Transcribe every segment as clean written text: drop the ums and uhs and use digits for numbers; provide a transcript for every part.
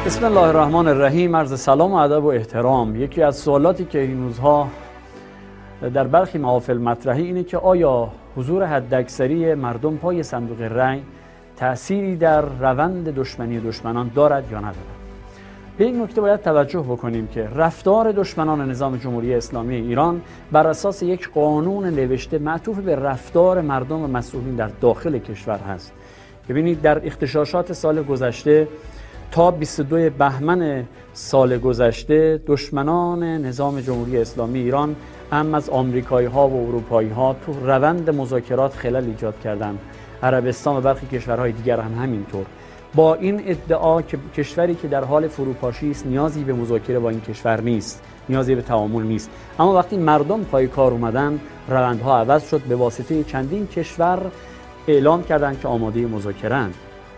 بسم الله الرحمن الرحیم. عرض سلام و ادب و احترام. یکی از سوالاتی که این روزها در برخی محافل مطرحی اینه که آیا حضور حداکثری مردم پای صندوق رای تأثیری در روند دشمنان دارد یا ندارد؟ به این نکته باید توجه بکنیم که رفتار دشمنان نظام جمهوری اسلامی ایران بر اساس یک قانون نوشته معطوف به رفتار مردم و مسئولین در داخل کشور هست. ببینید در اغتشاشات سال گذشته تا 22 بهمن سال گذشته دشمنان نظام جمهوری اسلامی ایران هم از آمریکایی ها و اروپایی ها تو روند مذاکرات خلل ایجاد کردند. عربستان و برخی کشورهای دیگر هم همینطور، با این ادعا که کشوری که در حال فروپاشی است نیازی به مذاکره با این کشور نیست، نیازی به تعامل نیست. اما وقتی مردم پای کار اومدن روندها عوض شد. به واسطه چندین کشور اعلام کردند که آماده مذاکره‌اند.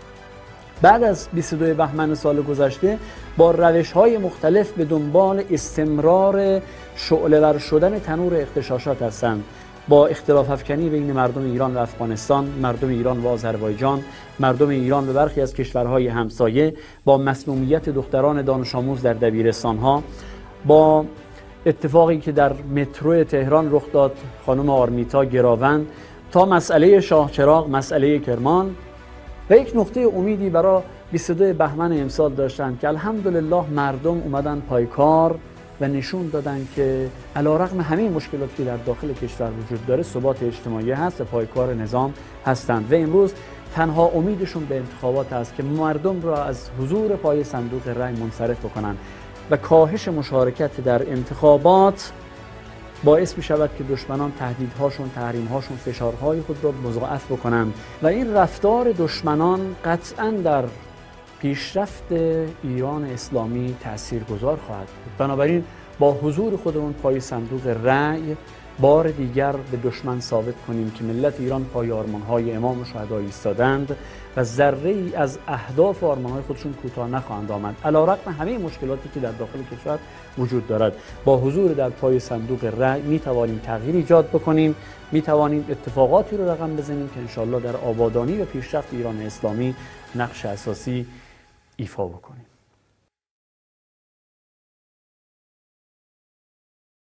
بعد از 22 بهمن سال گذشته با روش‌های مختلف به دنبال استمرار شعله‌ور شدن تنور اغتشاشات هستند، با اختلاف افکنی بین مردم ایران و افغانستان، مردم ایران و آذربایجان، مردم ایران و برخی از کشورهای همسایه، با مسمومیت دختران دانش آموز در دبیرستان‌ها، با اتفاقی که در مترو تهران رخ داد، خانم آرمیتا گراوند، تا مسئله شاهچراغ، مسئله کرمان، و یک نقطه امیدی برای 22 بهمن امسال داشتند که الحمدلله مردم اومدن پای کار و نشون دادن که علیرغم همه مشکلاتی که در داخل کشور وجود داره ثبات اجتماعی هست و پای کار نظام هستند و امروز تنها امیدشون به انتخابات است که مردم را از حضور پای صندوق رای منصرف بکنن و کاهش مشارکت در انتخابات باعث می شود که دشمنان تهدیدهاشون، تحریمهاشون، فشارهای خود را مضاعف بکنند و این رفتار دشمنان قطعاً در پیشرفت ایران اسلامی تاثیرگذار خواهد بود. بنابراین با حضور خودمون پای صندوق رأی بار دیگر به دشمن ثابت کنیم که ملت ایران پای آرمان‌های امام و شهدا ایستادند و ذره‌ای از اهداف و آرمان‌های خودشون کوتاه نخواهند آمد علیرغم همه مشکلاتی که در داخل کشور وجود دارد. با حضور در پای صندوق رأی می‌توانیم تغییر ایجاد بکنیم، می‌توانیم اتفاقاتی رو رقم بزنیم که انشالله در آبادانی و پیشرفت ایران اسلامی نقش اساسی ایفا بکنیم.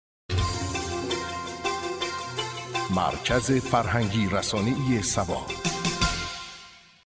مرکز فرهنگی رسانه‌ای سبا.